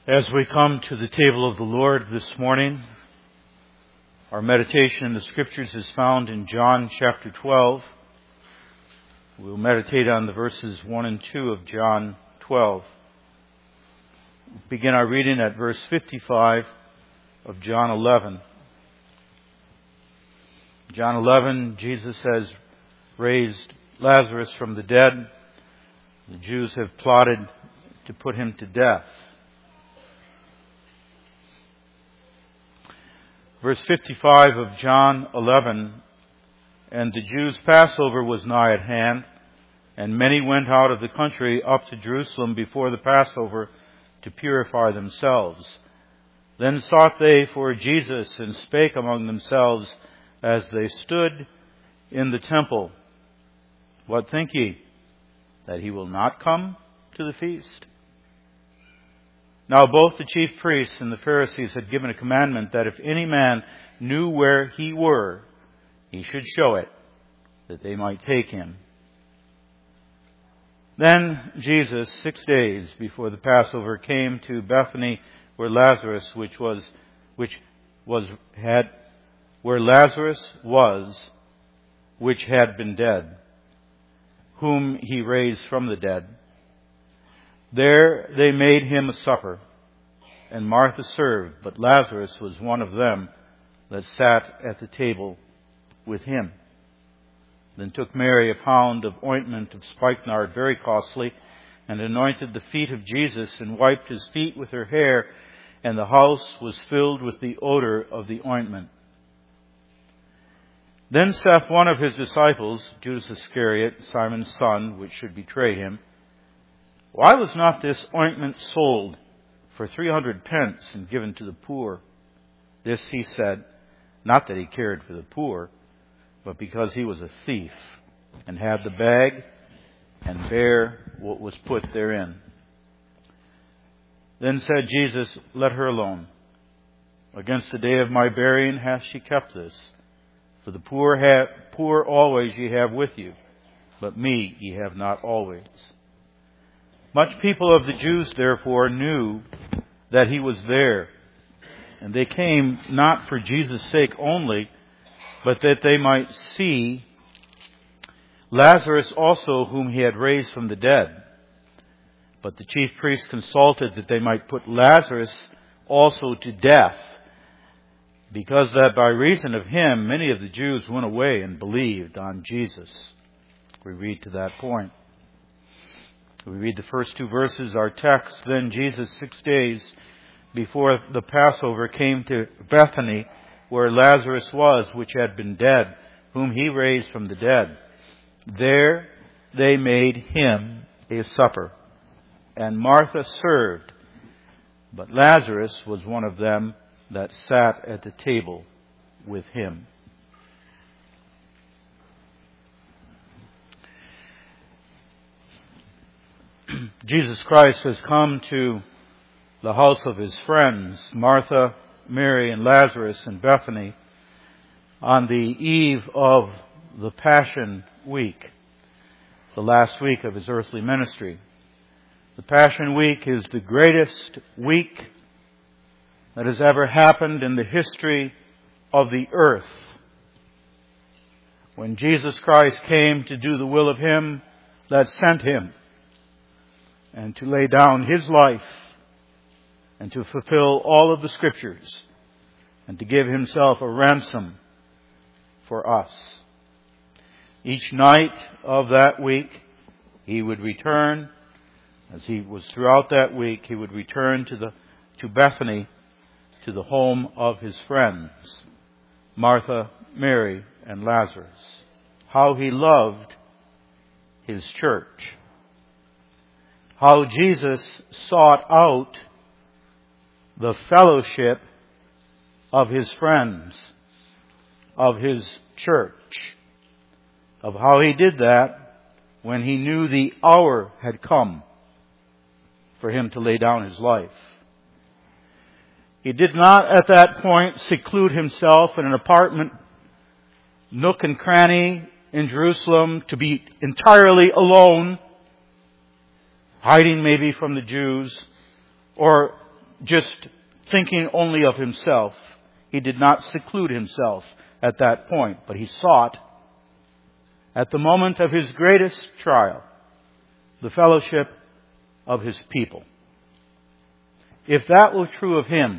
As we come to the table of the Lord this morning, our meditation in the Scriptures is found in John chapter 12. We'll meditate on the verses 1 and 2 of John 12. Begin our reading at verse 55 of John 11. John 11, Jesus has raised Lazarus from the dead. The Jews have plotted to put him to death. Verse 55 of John 11, and the Jews' Passover was nigh at hand, and many went out of the country up to Jerusalem before the Passover to purify themselves. Then sought they for Jesus, and spake among themselves as they stood in the temple, What think ye, that he will not come to the feast? Now both the chief priests and the Pharisees had given a commandment that if any man knew where he were, he should show it, that they might take him. Then Jesus, 6 days before the Passover, came to Bethany, where Lazarus was, which had been dead, whom he raised from the dead. There they made him a supper, and Martha served, but Lazarus was one of them that sat at the table with him. Then took Mary a pound of ointment of spikenard, very costly, and anointed the feet of Jesus, and wiped his feet with her hair, and the house was filled with the odor of the ointment. Then saith one of his disciples, Judas Iscariot, Simon's son, which should betray him, Why was not this ointment sold for 300 pence and given to the poor? This he said, not that he cared for the poor, but because he was a thief, and had the bag, and bare what was put therein. Then said Jesus, Let her alone. Against the day of my burying hath she kept this. For the poor always ye have with you, but me ye have not always. Much people of the Jews, therefore, knew that he was there, and they came not for Jesus' sake only, but that they might see Lazarus also, whom he had raised from the dead. But the chief priests consulted that they might put Lazarus also to death, because that by reason of him many of the Jews went away and believed on Jesus. We read to that point. We read the first two verses, our text. Then Jesus, 6 days before the Passover, came to Bethany, where Lazarus was, which had been dead, whom he raised from the dead. There they made him a supper, and Martha served, but Lazarus was one of them that sat at the table with him. Jesus Christ has come to the house of his friends, Martha, Mary, and Lazarus in Bethany, on the eve of the Passion Week, the last week of his earthly ministry. The Passion Week is the greatest week that has ever happened in the history of the earth. When Jesus Christ came to do the will of him that sent him, and to lay down his life, and to fulfill all of the Scriptures, and to give himself a ransom for us. Each night of that week, he would return, as he was throughout that week, he would return to Bethany, to the home of his friends, Martha, Mary, and Lazarus. How he loved his church. How Jesus sought out the fellowship of his friends, of his church. Of how he did that when he knew the hour had come for him to lay down his life. He did not at that point seclude himself in an apartment, nook and cranny in Jerusalem to be entirely alone, hiding maybe from the Jews, or just thinking only of himself. He did not seclude himself at that point, but he sought, at the moment of his greatest trial, the fellowship of his people. If that were true of him,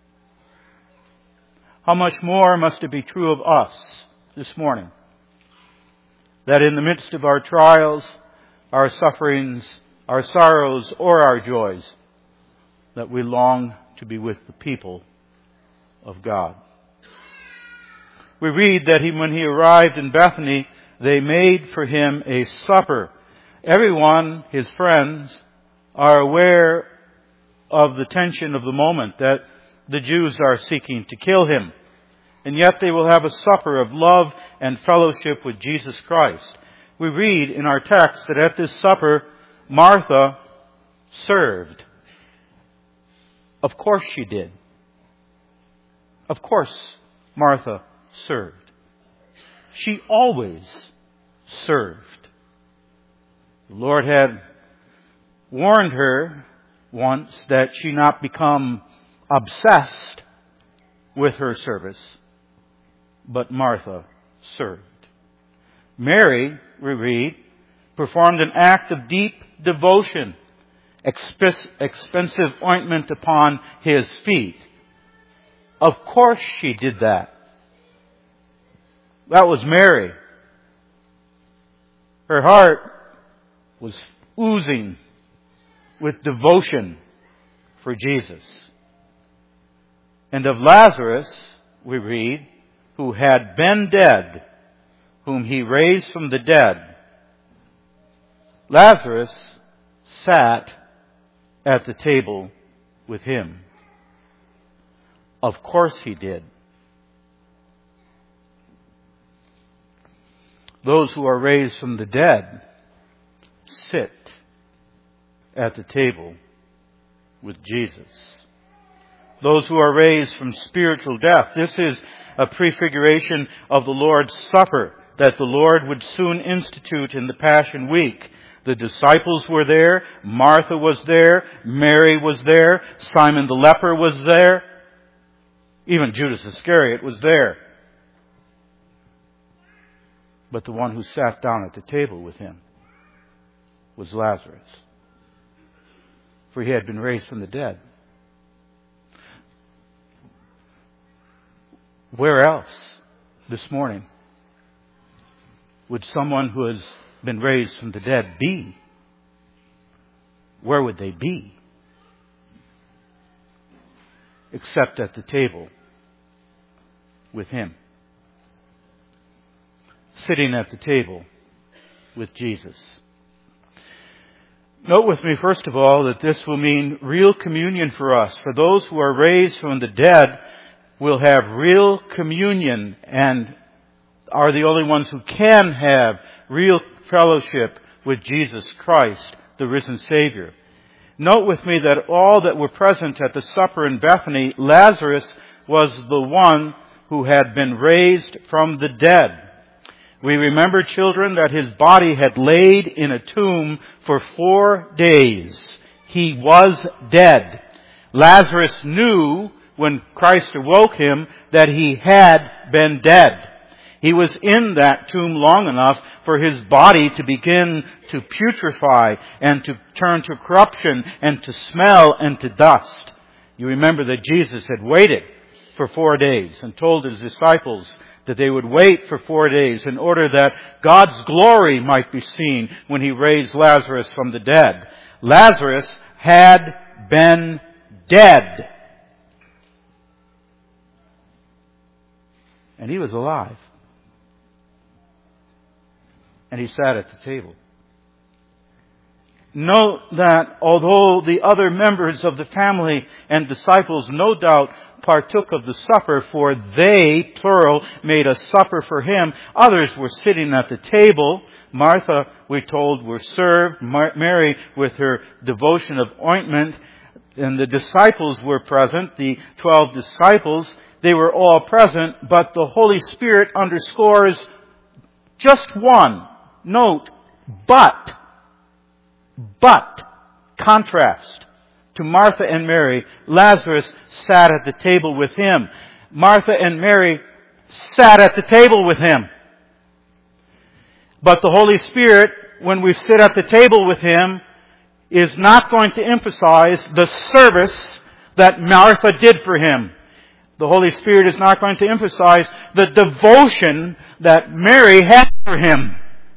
how much more must it be true of us this morning? That in the midst of our trials, our sufferings, our sorrows, or our joys, that we long to be with the people of God. We read that when he arrived in Bethany, they made for him a supper. Everyone, his friends, are aware of the tension of the moment, that the Jews are seeking to kill him. And yet they will have a supper of love and fellowship with Jesus Christ. We read in our text that at this supper, Martha served. Of course she did. Of course Martha served. She always served. The Lord had warned her once that she not become obsessed with her service, but Martha served. Mary, we read, performed an act of deep devotion, expensive ointment upon his feet. Of course she did that. That was Mary. Her heart was oozing with devotion for Jesus. And of Lazarus, we read, who had been dead, whom he raised from the dead. Lazarus sat at the table with him. Of course he did. Those who are raised from the dead sit at the table with Jesus. Those who are raised from spiritual death. This is a prefiguration of the Lord's Supper that the Lord would soon institute in the Passion Week. The disciples were there. Martha was there. Mary was there. Simon the leper was there. Even Judas Iscariot was there. But the one who sat down at the table with him was Lazarus, for he had been raised from the dead. Where else this morning would someone who has been raised from the dead be? Where would they be? Except at the table with him. Sitting at the table with Jesus. Note with me, first of all, that this will mean real communion for us. For those who are raised from the dead will have real communion and are the only ones who can have real fellowship with Jesus Christ, the risen Savior. Note with me that all that were present at the supper in Bethany, Lazarus was the one who had been raised from the dead. We remember, children, that his body had laid in a tomb for 4 days. He was dead. Lazarus knew when Christ awoke him that he had been dead. He was in that tomb long enough for his body to begin to putrefy and to turn to corruption and to smell and to dust. You remember that Jesus had waited for 4 days and told his disciples that they would wait for 4 days in order that God's glory might be seen when he raised Lazarus from the dead. Lazarus had been dead. And he was alive. And he sat at the table. Note that although the other members of the family and disciples no doubt partook of the supper, for they, plural, made a supper for him, others were sitting at the table. Martha, we're told, were served. Mary with her devotion of ointment. And the disciples were present, the 12 disciples. They were all present, but the Holy Spirit underscores just one. Note, but, contrast to Martha and Mary, Lazarus sat at the table with him. Martha and Mary sat at the table with him. But the Holy Spirit, when we sit at the table with him, is not going to emphasize the service that Martha did for him. The Holy Spirit is not going to emphasize the devotion that Mary had for him.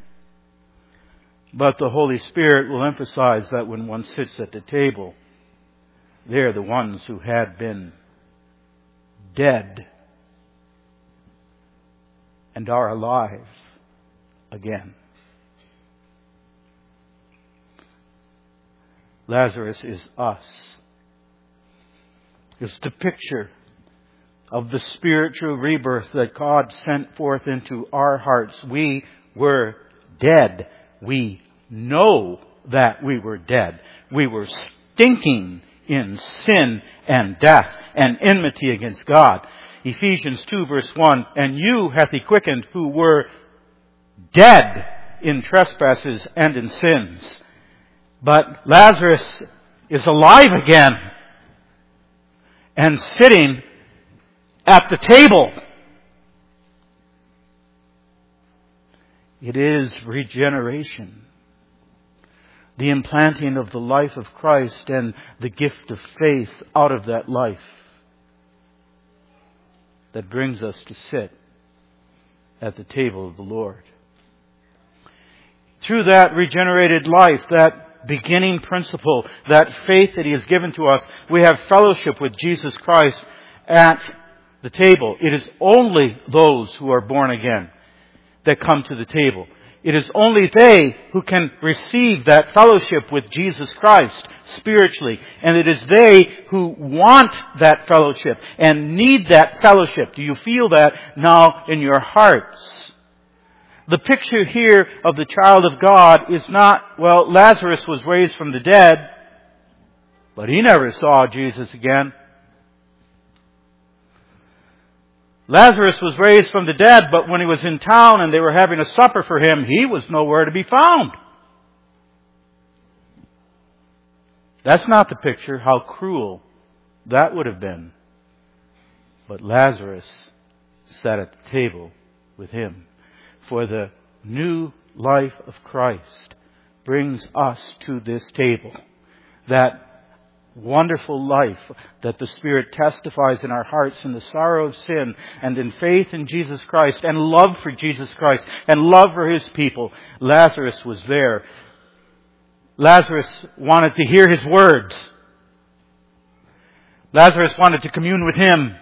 But the Holy Spirit will emphasize that when one sits at the table, they're the ones who had been dead and are alive again. Lazarus is us. It's the picture of the spiritual rebirth that God sent forth into our hearts. We were dead. We know that we were dead. We were stinking in sin and death and enmity against God. Ephesians 2 verse 1, and you hath he quickened who were dead in trespasses and in sins. But Lazarus is alive again and sitting at the table. It is regeneration. The implanting of the life of Christ and the gift of faith out of that life that brings us to sit at the table of the Lord. Through that regenerated life, that beginning principle, that faith that He has given to us, we have fellowship with Jesus Christ at the table. It is only those who are born again that come to the table. It is only they who can receive that fellowship with Jesus Christ spiritually. And it is they who want that fellowship and need that fellowship. Do you feel that now in your hearts? The picture here of the child of God is not, well, Lazarus was raised from the dead, but he never saw Jesus again. Lazarus was raised from the dead, but when he was in town and they were having a supper for him, he was nowhere to be found. That's not the picture. How cruel that would have been. But Lazarus sat at the table with him. For the new life of Christ brings us to this table. That wonderful life that the Spirit testifies in our hearts in the sorrow of sin and in faith in Jesus Christ and love for Jesus Christ and love for His people. Lazarus was there. Lazarus wanted to hear His words. Lazarus wanted to commune with Him.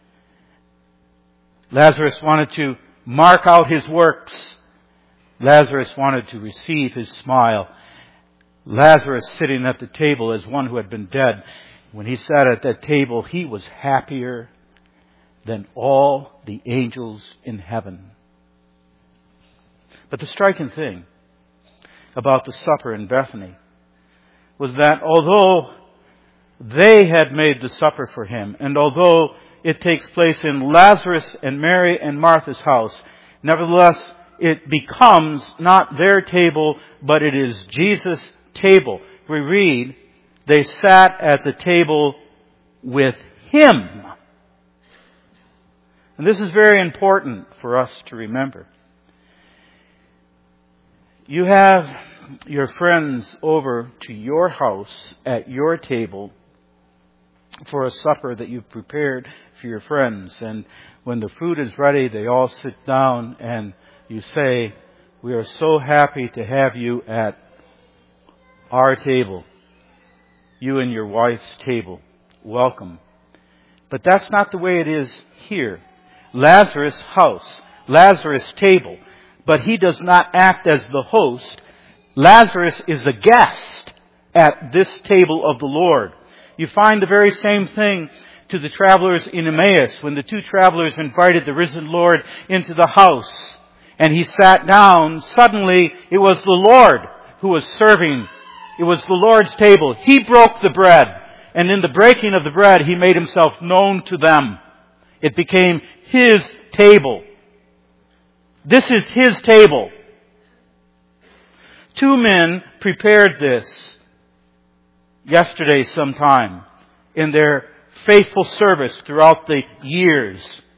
Lazarus wanted to mark out His works. Lazarus wanted to receive His smile. Lazarus sitting at the table as one who had been dead. When he sat at that table, he was happier than all the angels in heaven. But the striking thing about the supper in Bethany was that although they had made the supper for him, and although it takes place in Lazarus and Mary and Martha's house, nevertheless it becomes not their table, but it is Jesus' table. We read, they sat at the table with Him. And this is very important for us to remember. You have your friends over to your house at your table for a supper that you've prepared for your friends. And when the food is ready, they all sit down and you say, "We are so happy to have you at our table, you and your wife's table. Welcome." But that's not the way it is here. Lazarus' house, Lazarus' table. But he does not act as the host. Lazarus is a guest at this table of the Lord. You find the very same thing to the travelers in Emmaus when the two travelers invited the risen Lord into the house and He sat down. Suddenly it was the Lord who was serving. It was the Lord's table. He broke the bread. And in the breaking of the bread, He made Himself known to them. It became His table. This is His table. Two men prepared this. yesterday sometime in their faithful service throughout the years.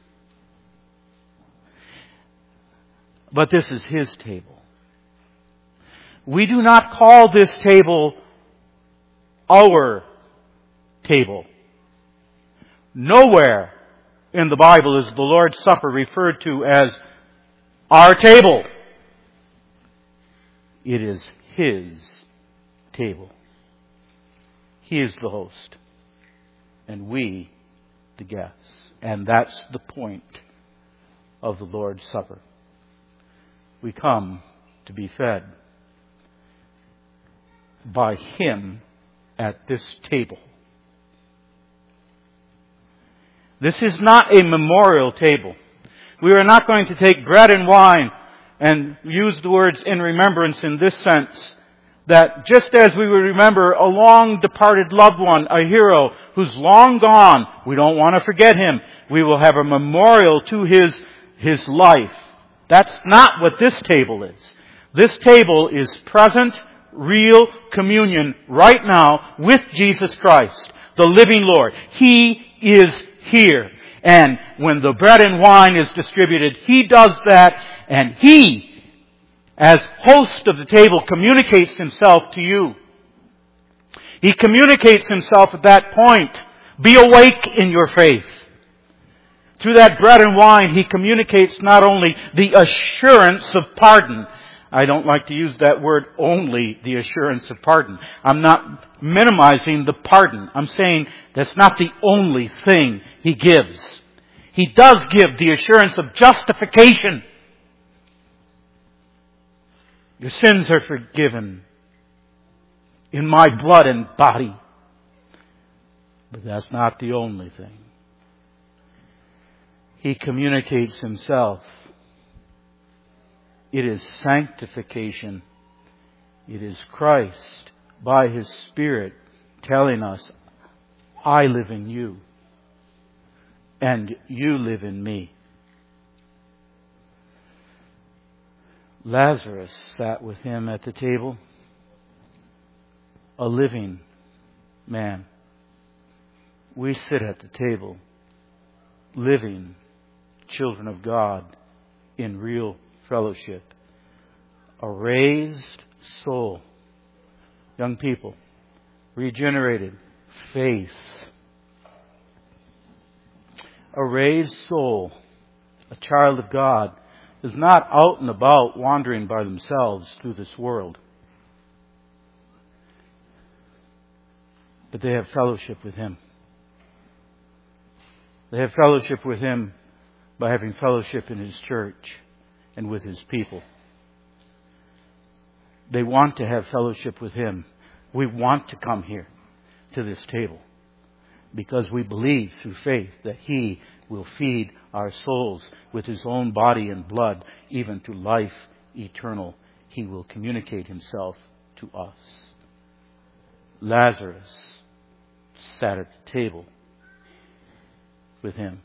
But this is His table. We do not call this table our table. Nowhere in the Bible is the Lord's Supper referred to as our table. It is His table. He is the host, and we the guests. And that's the point of the Lord's Supper. We come to be fed by Him at this table. This is not a memorial table. We are not going to take bread and wine and use the words in remembrance in this sense, that just as we would remember a long departed loved one, a hero who's long gone, we don't want to forget him. We will have a memorial to his life. That's not what this table is. This table is present, real communion right now with Jesus Christ, the living Lord. He is here. And when the bread and wine is distributed, He does that, and He, as host of the table, communicates Himself to you. He communicates Himself at that point. Be awake in your faith. Through that bread and wine, He communicates not only the assurance of pardon. I don't like to use that word, only the assurance of pardon. I'm not minimizing the pardon. I'm saying that's not the only thing He gives. He does give the assurance of justification. Your sins are forgiven in my blood and body. But that's not the only thing. He communicates Himself. It is sanctification. It is Christ by His Spirit telling us, I live in you and you live in me. Lazarus sat with Him at the table, a living man. We sit at the table, living children of God in real fellowship. A raised soul. Young people, regenerated faith. A raised soul, a child of God, is not out and about wandering by themselves through this world. But they have fellowship with Him. They have fellowship with Him by having fellowship in His church and with His people. They want to have fellowship with Him. We want to come here to this table because we believe through faith that He will feed our souls with His own body and blood, even to life eternal. He will communicate Himself to us. Lazarus sat at the table with Him.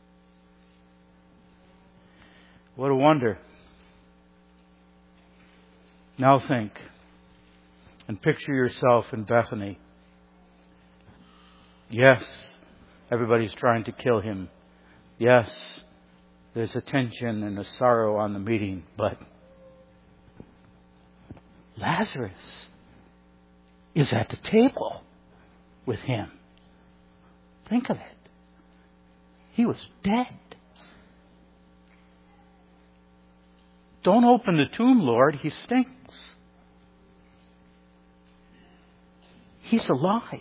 What a wonder. Now think and picture yourself in Bethany. Yes, everybody's trying to kill Him. Yes, there's a tension and a sorrow on the meeting, but Lazarus is at the table with Him. Think of it. He was dead. Don't open the tomb, Lord. He stinks. He's alive.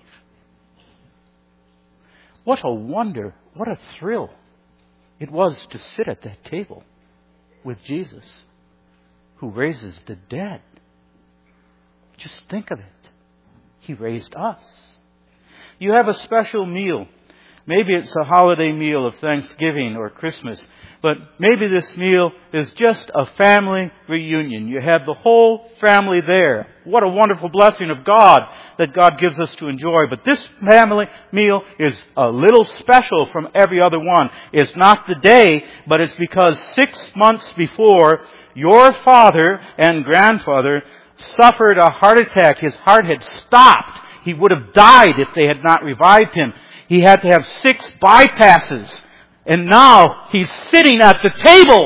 What a wonder, what a thrill it was to sit at that table with Jesus, who raises the dead. Just think of it. He raised us. You have a special meal. Maybe it's a holiday meal of Thanksgiving or Christmas, but maybe this meal is just a family reunion. You have the whole family there. What a wonderful blessing of God that God gives us to enjoy. But this family meal is a little special from every other one. It's not the day, but it's because 6 months before, your father and grandfather suffered a heart attack. His heart had stopped. He would have died if they had not revived him. He had to have 6 bypasses. And now he's sitting at the table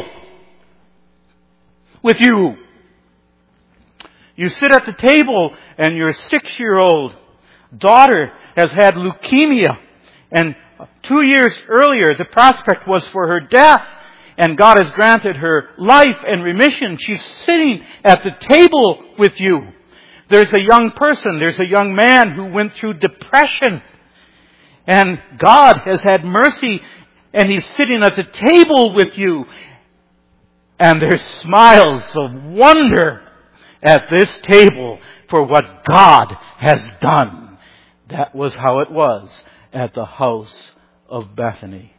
with you. You sit at the table and your 6-year-old daughter has had leukemia. And 2 years earlier, the prospect was for her death. And God has granted her life and remission. She's sitting at the table with you. There's a young person, there's a young man who went through depression. And God has had mercy, and he's sitting at the table with you. And there's smiles of wonder at this table for what God has done. That was how it was at the house of Bethany.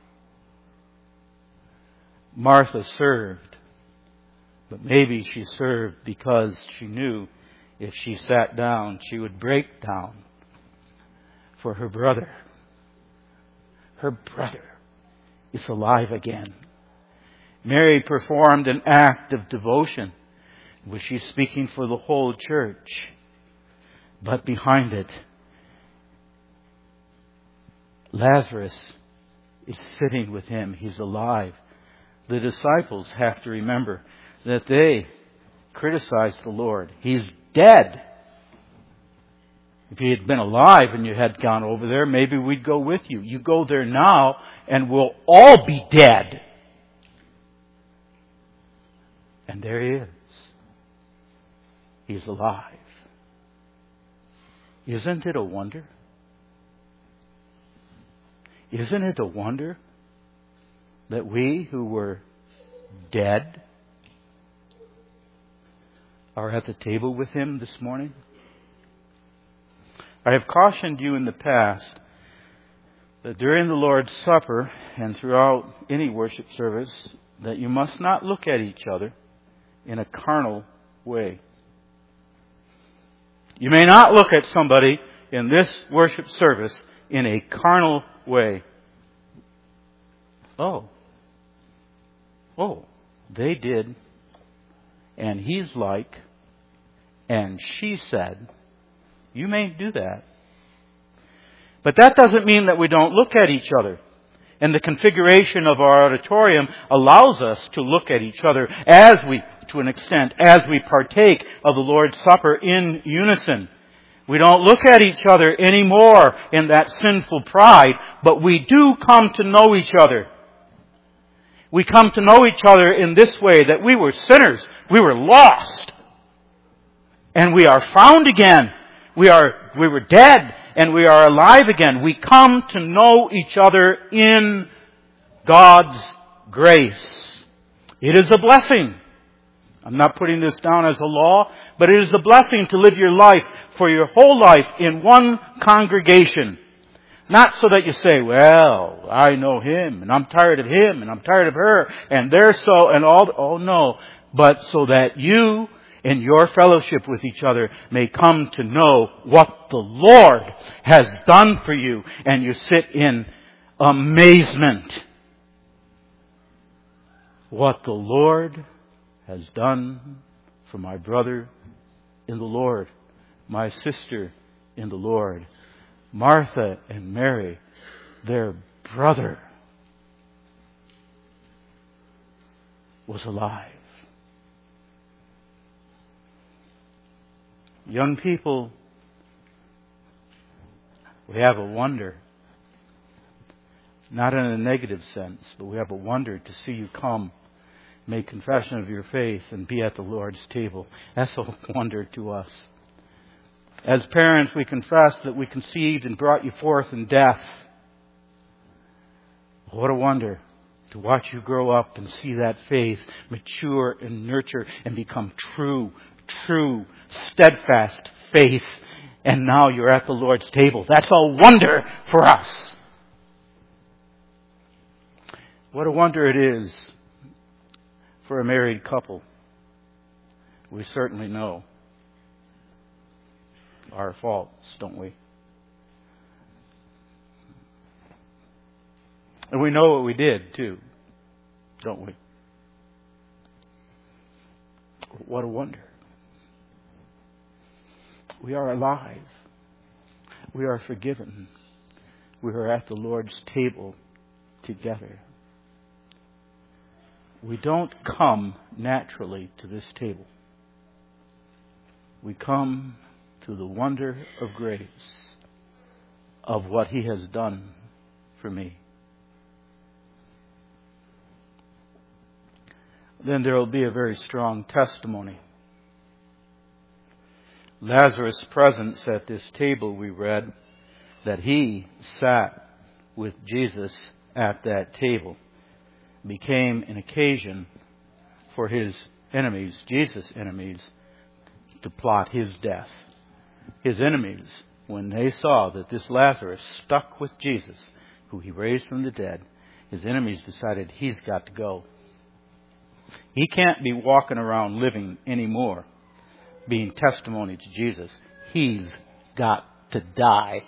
Martha served, but maybe she served because she knew if she sat down, she would break down for her brother. Her brother is alive again. Mary performed an act of devotion. Was she speaking for the whole church? But behind it, Lazarus is sitting with him. He's alive. The disciples have to remember that they criticized the Lord. He's dead. If he had been alive and you had gone over there, maybe we'd go with you. You go there now and we'll all be dead. And there he is. He's alive. Isn't it a wonder? Isn't it a wonder that we who were dead are at the table with him this morning? I have cautioned you in the past that during the Lord's Supper and throughout any worship service that you must not look at each other in a carnal way. You may not look at somebody in this worship service in a carnal way. Oh, they did, and he's like, and she said. You may do that. But that doesn't mean that we don't look at each other. And the configuration of our auditorium allows us to look at each other to an extent, as we partake of the Lord's Supper in unison. We don't look at each other anymore in that sinful pride, but we do come to know each other. We come to know each other in this way, that we were sinners, we were lost, and we are found again. We were dead, and we are alive again. We come to know each other in God's grace. It is a blessing. I'm not putting this down as a law, but it is a blessing to live your life for your whole life in one congregation. Not so that you say, well, I know him, and I'm tired of him, and I'm tired of her, and they're so, and all. Oh, no. But so that you, in your fellowship with each other, may come to know what the Lord has done for you, and you sit in amazement. What the Lord has done for my brother in the Lord, my sister in the Lord. Martha and Mary, their brother, was alive. Young people, we have a wonder. Not in a negative sense, but we have a wonder to see you come, make confession of your faith, and be at the Lord's table. That's a wonder to us. As parents, we confess that we conceived and brought you forth in death. What a wonder to watch you grow up and see that faith mature and nurture and become true, steadfast faith. And now you're at the Lord's table. That's a wonder for us. What a wonder it is for a married couple. We certainly know our faults, don't we? And we know what we did, too, don't we? What a wonder. We are alive. we are forgiven. We are at the Lord's table together. We don't come naturally to this table. We come through the wonder of grace of what He has done for me. Then there will be a very strong testimony. Lazarus' presence at this table, we read that he sat with Jesus at that table, became an occasion for his enemies, Jesus' enemies, to plot his death. His enemies, when they saw that this Lazarus stuck with Jesus, who He raised from the dead, his enemies decided he's got to go. He can't be walking around living anymore, being testimony to Jesus. He's got to die.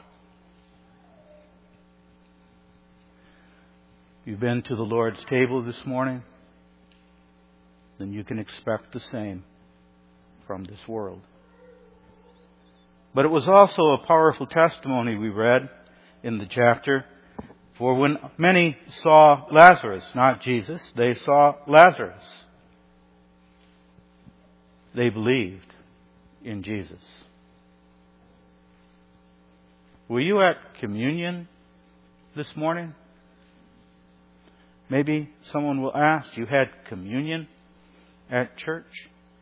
You've been to the Lord's table this morning, then you can expect the same from this world. But it was also a powerful testimony we read in the chapter. For when many saw Lazarus, not Jesus, they saw Lazarus, they believed in Jesus. Were you at communion this morning? Maybe someone will ask, you had communion at church?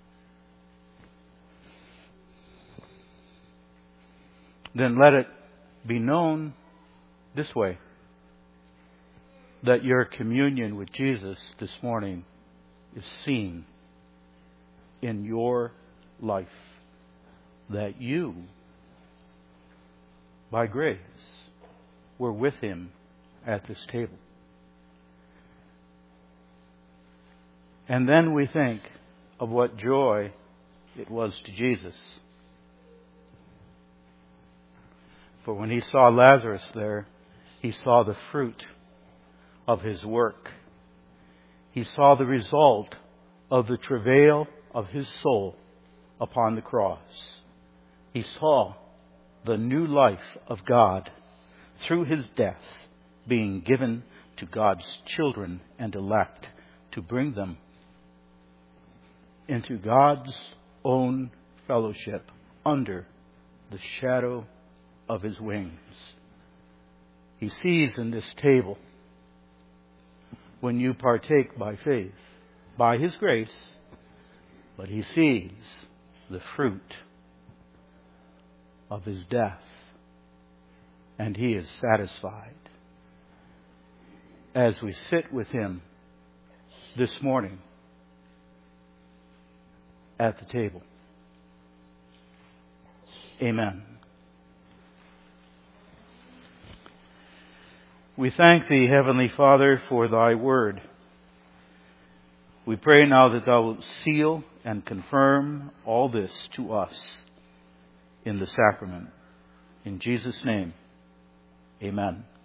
Then let it be known this way, that your communion with Jesus this morning is seen in your life. That you, by grace, were with Him at this table. And then we think of what joy it was to Jesus. For when He saw Lazarus there, He saw the fruit of His work. He saw the result of the travail of His soul upon the cross. He saw the new life of God through His death being given to God's children and elect to bring them into God's own fellowship under the shadow of His wings. He sees in this table, when you partake by faith, by His grace, but He sees the fruit of His death, and He is satisfied. As we sit with Him this morning at the table. Amen. We thank Thee, Heavenly Father, for Thy word. We pray now that Thou wilt seal and confirm all this to us in the sacrament. In Jesus' name, amen.